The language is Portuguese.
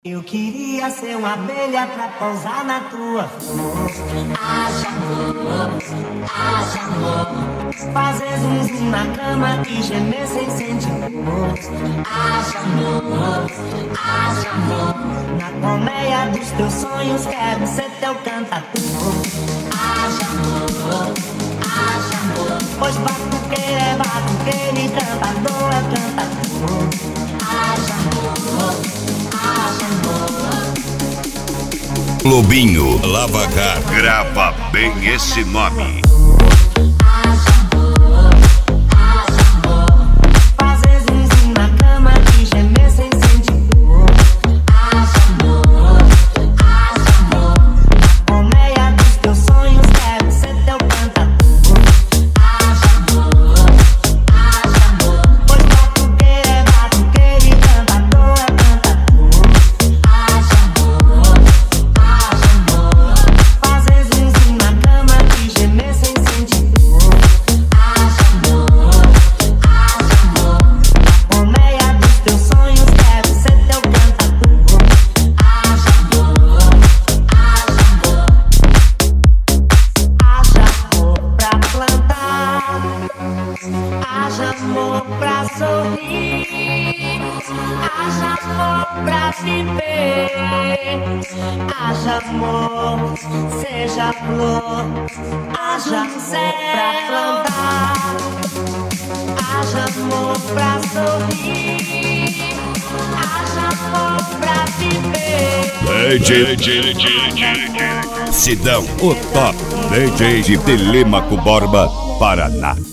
Eu queria ser uma abelha pra pousar na tua flor. Haja amor, fazer zum zum na cama e gemer sem sentir dor. Haja amor, na colmeia dos teus sonhos quero ser teu cantador. Haja amor, pois batuqueiro é batuqueiro e cantador é cantador. Haja amor. Lobinho Lavagar grava bem esse nome. Fazer zum zum na cama e gemer sem sentir dor. Haja amor, na colmeia dos teus sonhos quero ser teu cantador. Haja amor, pois batuqueiro é batuqueiro e cantador é cantador. Haja amor, fazer zum zum na cama e gemer sem sentir dor. Haja amor, na colmeia dos teus sonhos quero ser teu cantador. Haja amor, haja amor pra plantar, haja amor pra sorrir, haja amor pra viver, haja amor, seja flor, haja amor pra plantar, haja amor pra sorrir, haja amor pra viver. Sidão, o top DJ de Telêmaco Borba, Paraná.